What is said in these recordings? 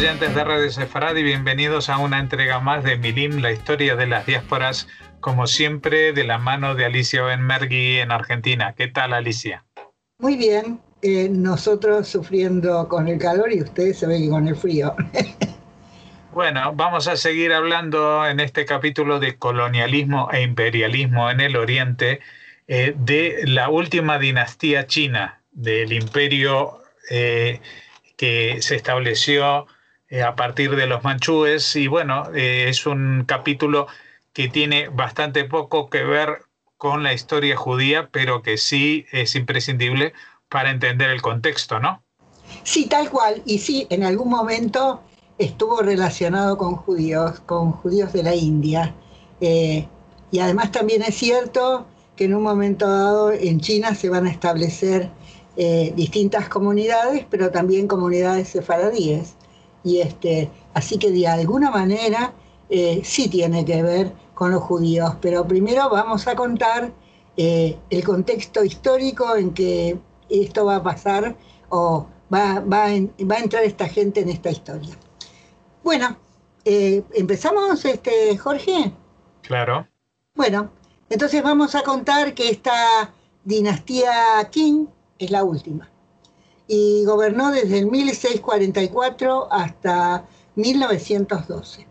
oyentes de Radio Sefarad y bienvenidos a una entrega más de Milim, la historia de las diásporas, como siempre de la mano de Alicia Benmergui en Argentina. ¿Qué tal, Alicia? Muy bien, nosotros sufriendo con el calor y ustedes se ven con el frío. Bueno, vamos a seguir hablando en este capítulo de colonialismo e imperialismo en el Oriente, de la última dinastía china, del imperio que se estableció a partir de los manchúes. Y bueno, es un capítulo que tiene bastante poco que ver con la historia judía, pero que sí es imprescindible para entender el contexto, ¿no? Sí, tal cual, y sí, en algún momento estuvo relacionado con judíos de la India. Y además también es cierto que en un momento dado en China se van a establecer distintas comunidades, pero también comunidades sefaradíes. Y así que de alguna manera sí tiene que ver con los judíos. Pero primero vamos a contar el contexto histórico en que esto va a pasar o va a entrar esta gente en esta historia. Bueno, ¿empezamos, Jorge? Claro. Bueno, entonces vamos a contar que esta dinastía Qing es la última. Y gobernó desde el 1644 hasta 1912.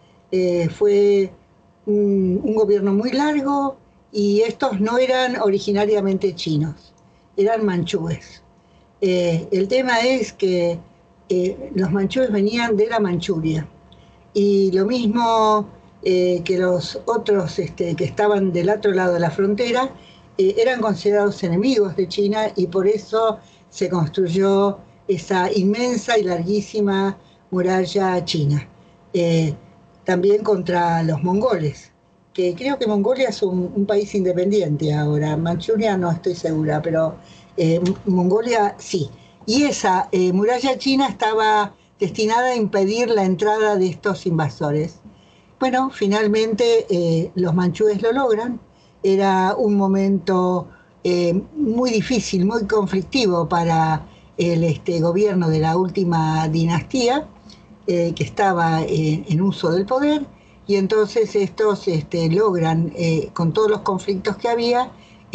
Fue un gobierno muy largo y estos no eran originariamente chinos, eran manchúes. El tema es que los manchúes venían de la Manchuria y lo mismo que los otros que estaban del otro lado de la frontera eran considerados enemigos de China y por eso se construyó esa inmensa y larguísima muralla china. También contra los mongoles, que creo que Mongolia es un país independiente ahora, Manchuria no estoy segura, pero Mongolia sí. Y esa muralla china estaba destinada a impedir la entrada de estos invasores. Bueno, finalmente los manchúes lo logran. Era un momento muy difícil, muy conflictivo para el gobierno de la última dinastía, que estaba en uso del poder, y entonces estos logran, con todos los conflictos que había,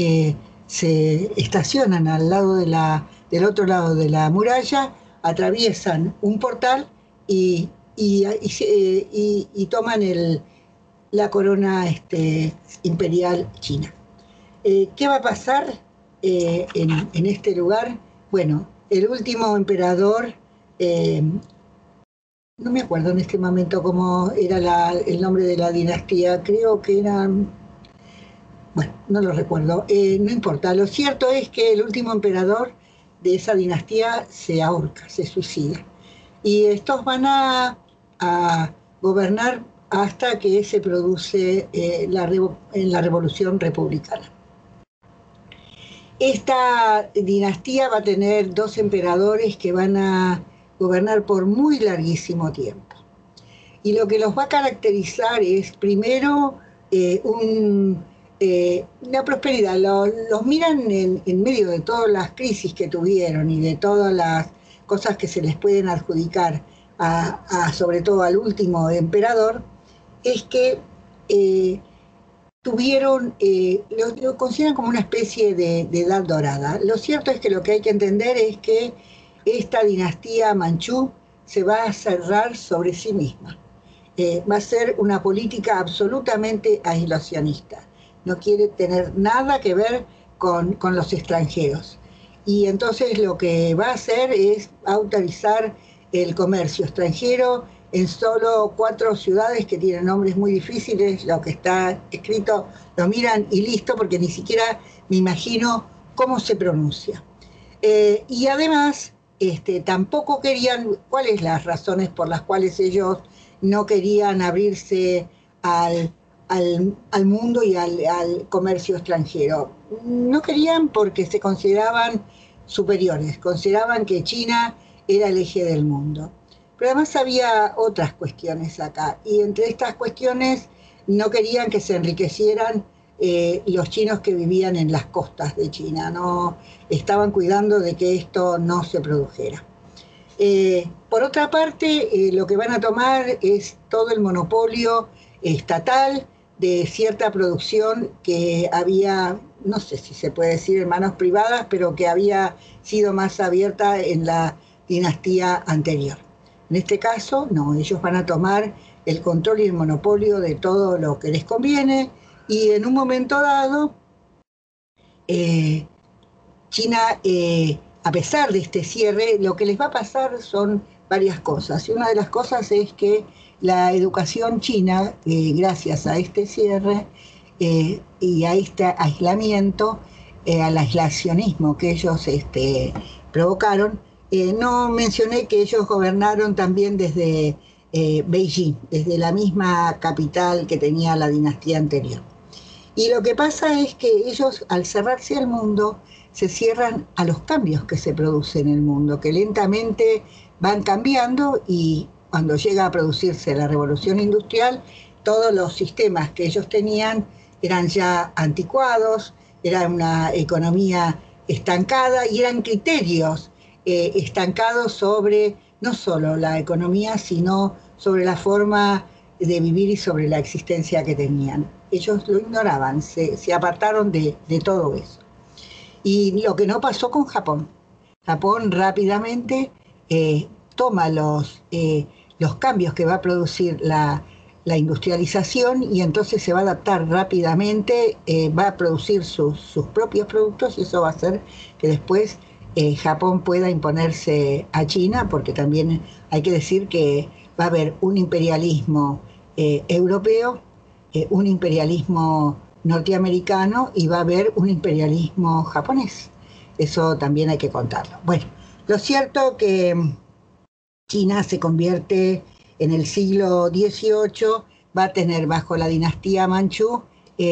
se estacionan al lado del otro lado de la muralla, atraviesan un portal y toman la corona imperial china. ¿Qué va a pasar en este lugar? Bueno, el último emperador, no me acuerdo en este momento cómo era el nombre de la dinastía, creo que era... Bueno, no lo recuerdo, no importa. Lo cierto es que el último emperador de esa dinastía se ahorca, se suicida. Y estos van a gobernar hasta que se produce la Revolución Republicana. Esta dinastía va a tener dos emperadores que van a gobernar por muy larguísimo tiempo. Y lo que los va a caracterizar es, primero, la prosperidad. Los miran en medio de todas las crisis que tuvieron y de todas las cosas que se les pueden adjudicar sobre todo al último emperador, es que lo consideran como una especie de edad dorada. Lo cierto es que lo que hay que entender es que esta dinastía manchú se va a cerrar sobre sí misma. Va a ser una política absolutamente aislacionista. No quiere tener nada que ver con los extranjeros. Y entonces lo que va a hacer es autorizar el comercio extranjero en solo 4 ciudades que tienen nombres muy difíciles. Lo que está escrito lo miran y listo, porque ni siquiera me imagino cómo se pronuncia. Y además tampoco querían, ¿cuáles las razones por las cuales ellos no querían abrirse al mundo y al comercio extranjero? No querían porque se consideraban superiores, consideraban que China era el eje del mundo. Pero además había otras cuestiones acá, y entre estas cuestiones no querían que se enriquecieran los chinos que vivían en las costas de China, no estaban cuidando de que esto no se produjera. Por otra parte, lo que van a tomar es todo el monopolio estatal de cierta producción que había, no sé si se puede decir en manos privadas, pero que había sido más abierta en la dinastía anterior. En este caso, no, ellos van a tomar el control y el monopolio de todo lo que les conviene, y en un momento dado, China, a pesar de este cierre, lo que les va a pasar son varias cosas. Y una de las cosas es que la educación china, gracias a este cierre y a este aislamiento, al aislacionismo que ellos provocaron, no mencioné que ellos gobernaron también desde Beijing, desde la misma capital que tenía la dinastía anterior. Y lo que pasa es que ellos, al cerrarse al mundo, se cierran a los cambios que se producen en el mundo, que lentamente van cambiando, y cuando llega a producirse la revolución industrial, todos los sistemas que ellos tenían eran ya anticuados, era una economía estancada y eran criterios estancados sobre no solo la economía, sino sobre la forma de vivir y sobre la existencia que tenían. Ellos lo ignoraban, se apartaron de todo eso. Y lo que no pasó con Japón. Japón rápidamente toma los cambios que va a producir la industrialización, y entonces se va a adaptar rápidamente, va a producir sus propios productos, y eso va a hacer que después Japón pueda imponerse a China, porque también hay que decir que va a haber un imperialismo europeo, un imperialismo norteamericano, y va a haber un imperialismo japonés. Eso también hay que contarlo. Bueno, lo cierto que China se convierte en el siglo XVIII, va a tener bajo la dinastía Manchú,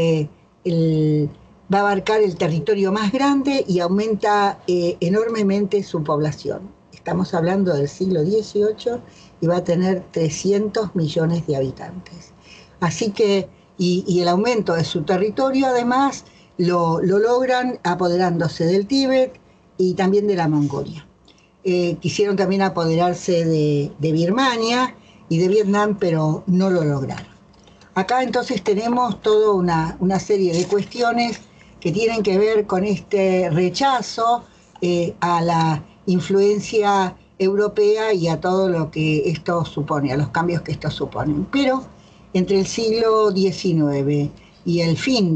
va a abarcar el territorio más grande y aumenta enormemente su población. Estamos hablando del siglo XVIII y va a tener 300 millones de habitantes. Así que, y el aumento de su territorio además lo logran apoderándose del Tíbet y también de la Mongolia. Quisieron también apoderarse de Birmania y de Vietnam, pero no lo lograron. Acá entonces tenemos toda una serie de cuestiones que tienen que ver con este rechazo a la influencia europea y a todo lo que esto supone, a los cambios que esto suponen. Pero entre el siglo XIX y el fin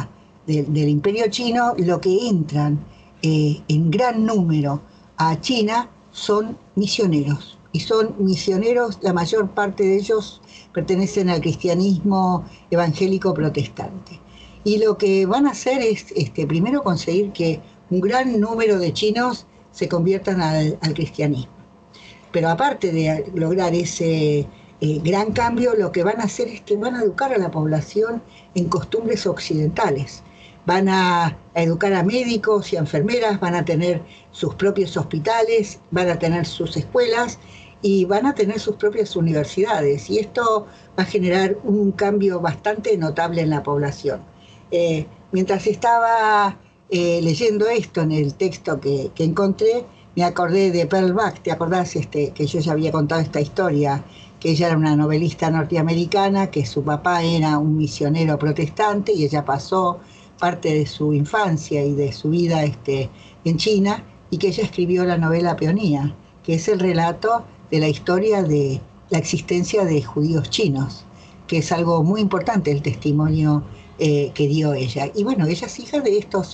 del Imperio Chino, lo que entran en gran número a China son misioneros. Y son misioneros, la mayor parte de ellos pertenecen al cristianismo evangélico protestante. Y lo que van a hacer es primero conseguir que un gran número de chinos se conviertan al cristianismo. Pero aparte de lograr ese gran cambio, lo que van a hacer es que van a educar a la población en costumbres occidentales. Van a educar a médicos y a enfermeras, van a tener sus propios hospitales, van a tener sus escuelas y van a tener sus propias universidades. Y esto va a generar un cambio bastante notable en la población. Mientras estaba leyendo esto en el texto que encontré, me acordé de Pearl Buck. ¿Te acordás que yo ya había contado esta historia? Que ella era una novelista norteamericana, que su papá era un misionero protestante y ella pasó parte de su infancia y de su vida en China, y que ella escribió la novela Peonía, que es el relato de la historia de la existencia de judíos chinos, que es algo muy importante, el testimonio que dio ella. Y bueno, ella es hija de estos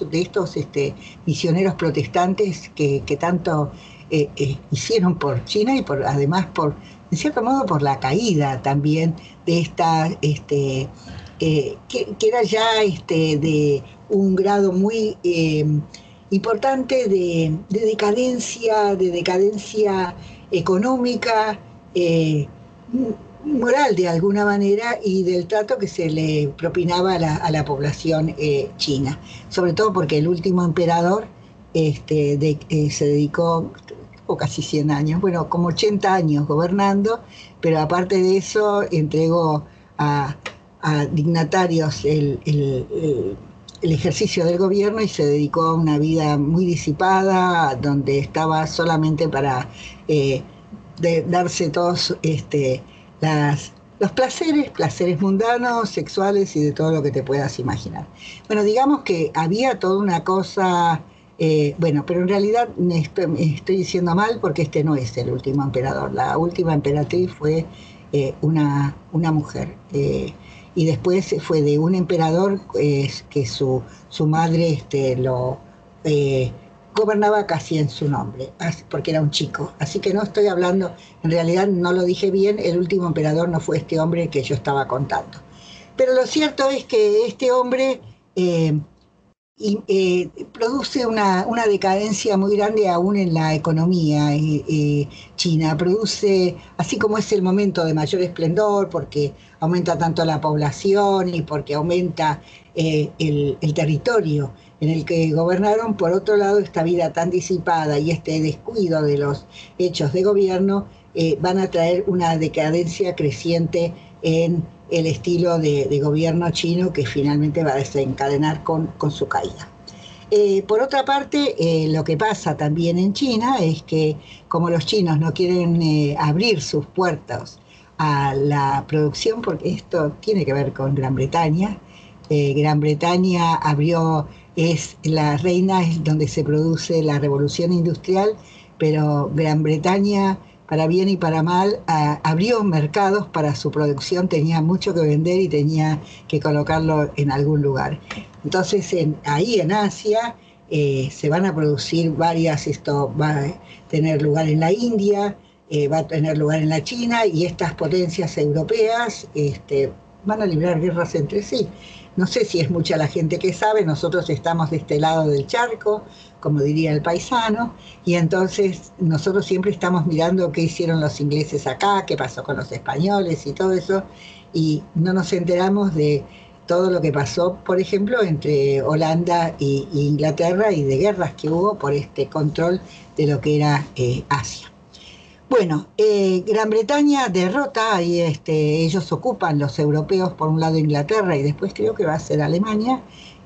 misioneros protestantes que tanto hicieron por China, y además en cierto modo por la caída también de esta que era ya de un grado muy importante de decadencia económica, moral de alguna manera, y del trato que se le propinaba a la población china, sobre todo porque el último emperador se dedicó casi 100 años, bueno, como 80 años gobernando, pero aparte de eso entregó a dignatarios el ejercicio del gobierno y se dedicó a una vida muy disipada, donde estaba solamente para darse todos los placeres mundanos, sexuales y de todo lo que te puedas imaginar. Bueno, digamos que había toda una cosa, pero en realidad me estoy diciendo mal porque este no es el último emperador. La última emperatriz fue una mujer. Y después fue de un emperador que su madre lo gobernaba casi en su nombre, porque era un chico. Así que no estoy hablando, en realidad no lo dije bien, el último emperador no fue este hombre que yo estaba contando. Pero lo cierto es que este hombre produce una decadencia muy grande aún en la economía china. Produce, así como es el momento de mayor esplendor, porque aumenta tanto la población y porque aumenta el territorio en el que gobernaron, por otro lado, esta vida tan disipada y este descuido de los hechos de gobierno van a traer una decadencia creciente en el estilo de gobierno chino que finalmente va a desencadenar con su caída. Por otra parte, lo que pasa también en China es que como los chinos no quieren abrir sus puertas a la producción, porque esto tiene que ver con Gran Bretaña, Gran Bretaña es la reina, es donde se produce la revolución industrial, pero Gran Bretaña, para bien y para mal, abrió mercados para su producción, tenía mucho que vender y tenía que colocarlo en algún lugar. Entonces, ahí en Asia se van a producir varias, esto va a tener lugar en la India, va a tener lugar en la China, y estas potencias europeas van a librar guerras entre sí. No sé si es mucha la gente que sabe, nosotros estamos de este lado del charco, como diría el paisano, y entonces nosotros siempre estamos mirando qué hicieron los ingleses acá, qué pasó con los españoles y todo eso, y no nos enteramos de todo lo que pasó, por ejemplo, entre Holanda e Inglaterra, y de guerras que hubo por este control de lo que era Asia. Bueno, Gran Bretaña derrota y ellos ocupan, los europeos, por un lado Inglaterra y después creo que va a ser Alemania,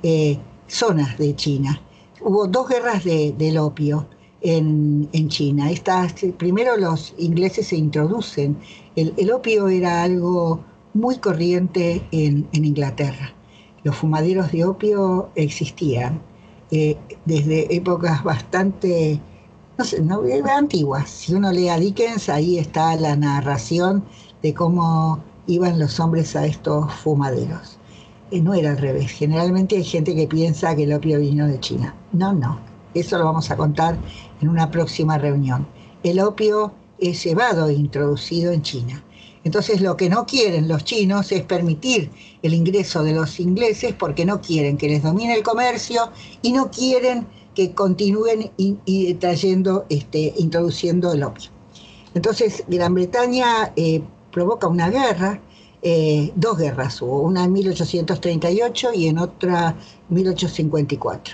zonas de China. Hubo dos guerras del opio en China. Primero los ingleses se introducen. El opio era algo muy corriente en Inglaterra. Los fumaderos de opio existían desde épocas bastante antiguas. Si uno lee a Dickens, ahí está la narración de cómo iban los hombres a estos fumaderos. No era al revés. Generalmente hay gente que piensa que el opio vino de China. No. Eso lo vamos a contar en una próxima reunión. El opio es llevado e introducido en China. Entonces lo que no quieren los chinos es permitir el ingreso de los ingleses, porque no quieren que les domine el comercio y no quieren que continúen introduciendo el opio. Entonces Gran Bretaña provoca una guerra, dos guerras hubo, una en 1838 y en otra 1854,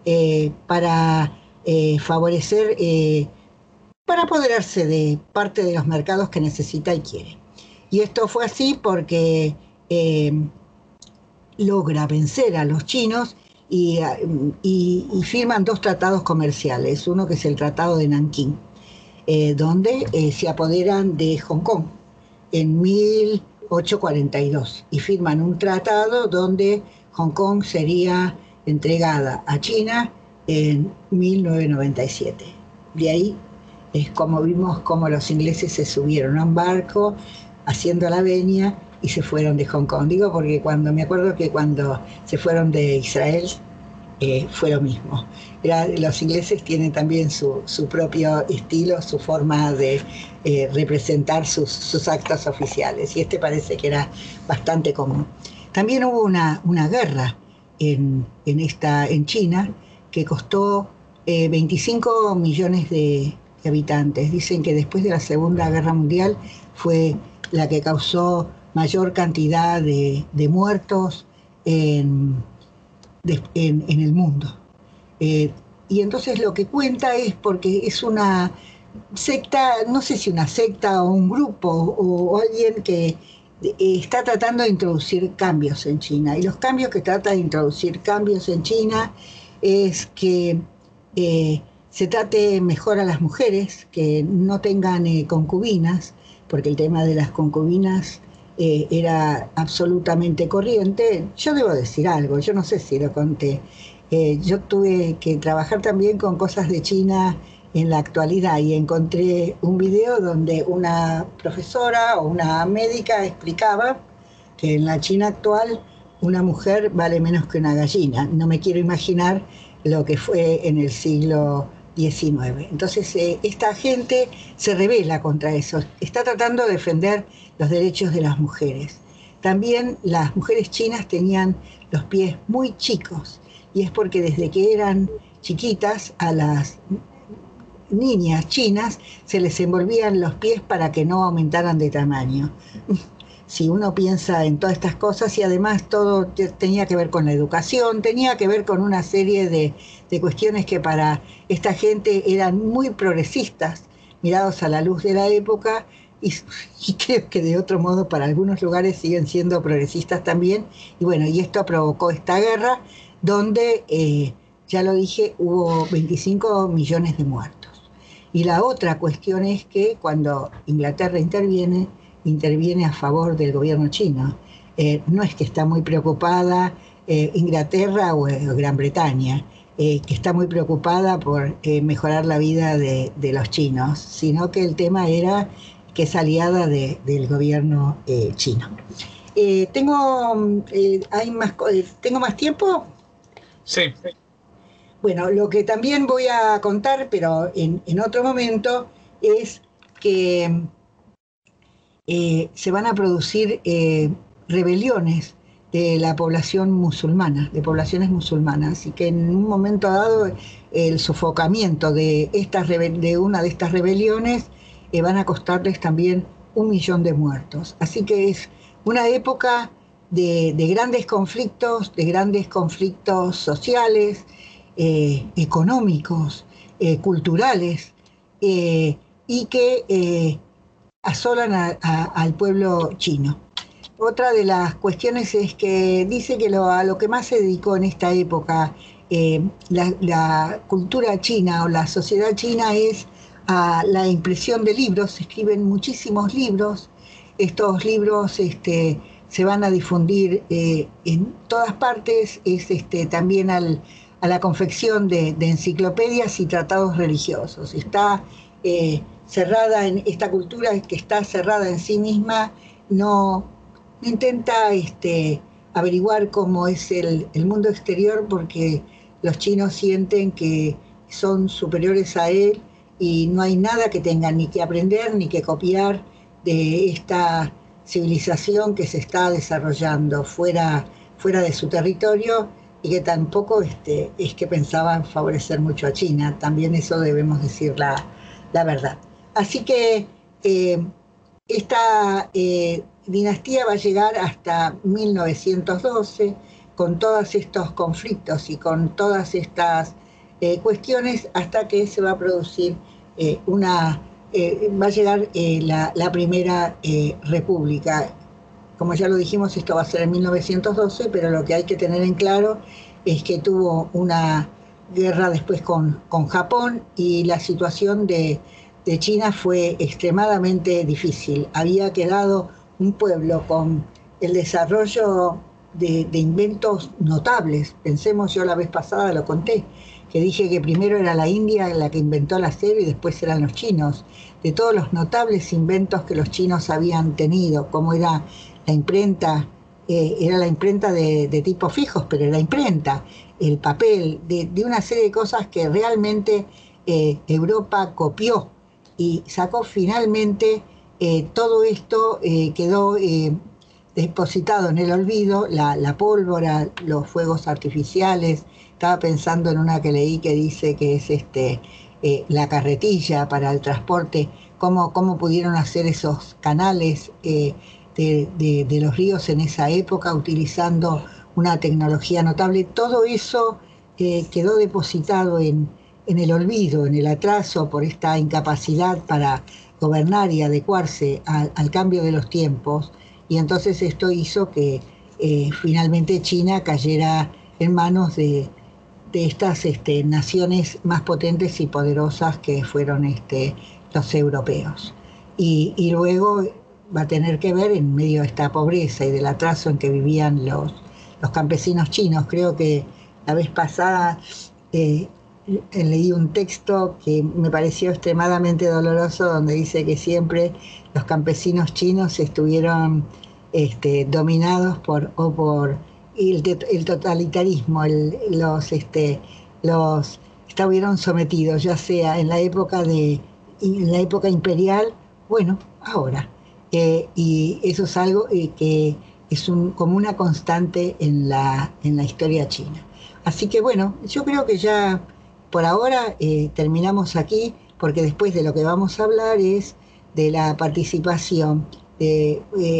para favorecer, para apoderarse de parte de los mercados que necesita y quiere. Y esto fue así porque logra vencer a los chinos y firman dos tratados comerciales, uno que es el Tratado de Nankín, donde se apoderan de Hong Kong en 1842 y firman un tratado donde Hong Kong sería entregada a China en 1997. De ahí es como vimos cómo los ingleses se subieron a un barco haciendo la venia y se fueron de Hong Kong. Digo porque me acuerdo que cuando se fueron de Israel fue lo mismo. Los ingleses tienen también su propio estilo, su forma de representar sus actos oficiales, y parece que era bastante común. También hubo una guerra en China que costó 25 millones de habitantes. Dicen que después de la Segunda Guerra Mundial fue la que causó mayor cantidad de muertos en el mundo. Y entonces lo que cuenta es porque es una secta, no sé si una secta o un grupo o alguien que está tratando de introducir cambios en China. Y los cambios que trata de introducir cambios en China es que se trate mejor a las mujeres, que no tengan concubinas, porque el tema de las concubinas era absolutamente corriente. Yo debo decir algo, yo no sé si lo conté. Yo tuve que trabajar también con cosas de China en la actualidad y encontré un video donde una profesora o una médica explicaba que en la China actual una mujer vale menos que una gallina. No me quiero imaginar lo que fue en el siglo XIX. Entonces esta gente se rebela contra eso, está tratando de defender los derechos de las mujeres. También las mujeres chinas tenían los pies muy chicos, y es porque desde que eran chiquitas a las niñas chinas se les envolvían los pies para que no aumentaran de tamaño. Si uno piensa en todas estas cosas, y además todo tenía que ver con la educación, tenía que ver con una serie de cuestiones que para esta gente eran muy progresistas, mirados a la luz de la época, y creo que de otro modo para algunos lugares siguen siendo progresistas también. Y bueno, y esto provocó esta guerra donde, ya lo dije, hubo 25 millones de muertos. Y la otra cuestión es que cuando Inglaterra interviene a favor del gobierno chino. No es que está muy preocupada Inglaterra o Gran Bretaña, que está muy preocupada por mejorar la vida de los chinos, sino que el tema era que es aliada del gobierno chino. ¿Tengo más tiempo? Sí. Bueno, lo que también voy a contar, pero en otro momento, es que se van a producir rebeliones de la población musulmana, de poblaciones musulmanas, y que en un momento dado el sofocamiento de una de estas rebeliones van a costarles también 1 millón de muertos. Así que es una época de grandes conflictos sociales, económicos, culturales, y que asolan al pueblo chino. Otra de las cuestiones es que dice que a lo que más se dedicó en esta época la cultura china o la sociedad china es a la impresión de libros. Se escriben muchísimos libros. Estos libros se van a difundir en todas partes. Es también a la confección de enciclopedias y tratados religiosos. Está cerrada en esta cultura, que está cerrada en sí misma, no intenta averiguar cómo es el mundo exterior, porque los chinos sienten que son superiores a él y no hay nada que tengan ni que aprender ni que copiar de esta civilización que se está desarrollando fuera de su territorio, y que tampoco es que pensaban favorecer mucho a China. También eso debemos decir la verdad. Así que esta dinastía va a llegar hasta 1912, con todos estos conflictos y con todas estas cuestiones, hasta que se va a producir va a llegar la primera república. Como ya lo dijimos, esto va a ser en 1912, pero lo que hay que tener en claro es que tuvo una guerra después con Japón, y la situación de China fue extremadamente difícil. Había quedado un pueblo con el desarrollo de inventos notables. Pensemos, yo la vez pasada lo conté, que dije que primero era la India la que inventó el acero y después eran los chinos. De todos los notables inventos que los chinos habían tenido, como era la imprenta, era la imprenta de tipos fijos, pero la imprenta, el papel, de una serie de cosas que realmente Europa copió y sacó finalmente. Todo esto quedó depositado en el olvido, la pólvora, los fuegos artificiales. Estaba pensando en una que leí que dice que es la carretilla para el transporte, cómo pudieron hacer esos canales de los ríos en esa época utilizando una tecnología notable. Todo eso quedó depositado en el olvido, en el atraso, por esta incapacidad para gobernar y adecuarse al cambio de los tiempos, y entonces esto hizo que finalmente China cayera en manos de estas naciones más potentes y poderosas que fueron los europeos. Y luego va a tener que ver, en medio de esta pobreza y del atraso en que vivían los campesinos chinos. Creo que la vez pasada leí un texto que me pareció extremadamente doloroso, donde dice que siempre los campesinos chinos estuvieron dominados por el totalitarismo, los estuvieron sometidos, ya sea en la época imperial, bueno, ahora. Y eso es algo que es como una constante en la historia china. Así que bueno, yo creo que ya por ahora terminamos aquí, porque después de lo que vamos a hablar es de la participación de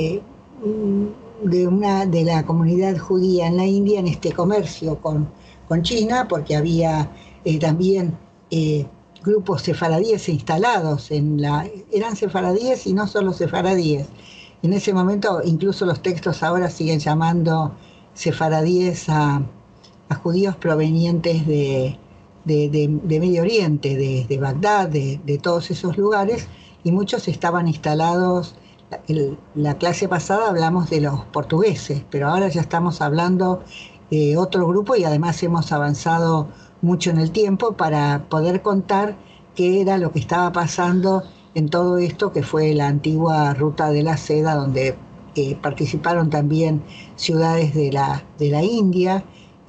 la comunidad judía en la India en este comercio con China, porque había también grupos sefaradíes instalados eran sefaradíes y no solo sefaradíes. En ese momento, incluso los textos ahora siguen llamando sefaradíes a judíos provenientes de Medio Oriente, de Bagdad, de todos esos lugares, y muchos estaban instalados. La clase pasada hablamos de los portugueses, pero ahora ya estamos hablando de otro grupo, y además hemos avanzado mucho en el tiempo para poder contar qué era lo que estaba pasando en todo esto que fue la antigua ruta de la seda, donde participaron también ciudades de la India.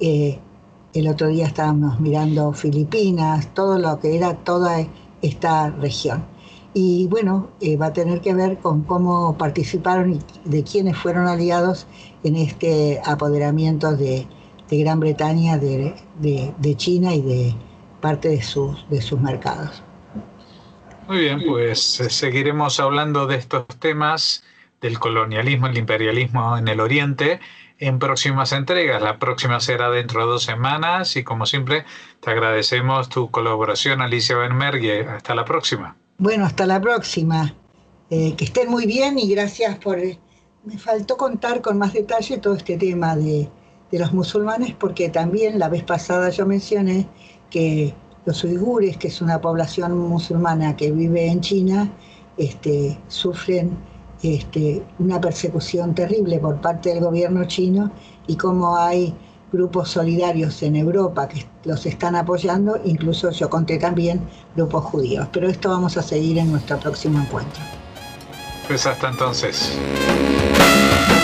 El otro día estábamos mirando Filipinas, todo lo que era toda esta región. Y bueno, va a tener que ver con cómo participaron y de quiénes fueron aliados en este apoderamiento de Gran Bretaña, de China y de parte de sus mercados. Muy bien, pues seguiremos hablando de estos temas del colonialismo, el imperialismo en el Oriente en próximas entregas. La próxima será dentro de 2 semanas y, como siempre, te agradecemos tu colaboración, Alicia Benmergui. Hasta la próxima. Bueno, hasta la próxima. Que estén muy bien y gracias por... me faltó contar con más detalle todo este tema de los musulmanes, porque también la vez pasada yo mencioné que los uigures, que es una población musulmana que vive en China, sufren una persecución terrible por parte del gobierno chino, y cómo hay grupos solidarios en Europa que los están apoyando, incluso yo conté también grupos judíos. Pero esto vamos a seguir en nuestro próximo encuentro. Pues hasta entonces.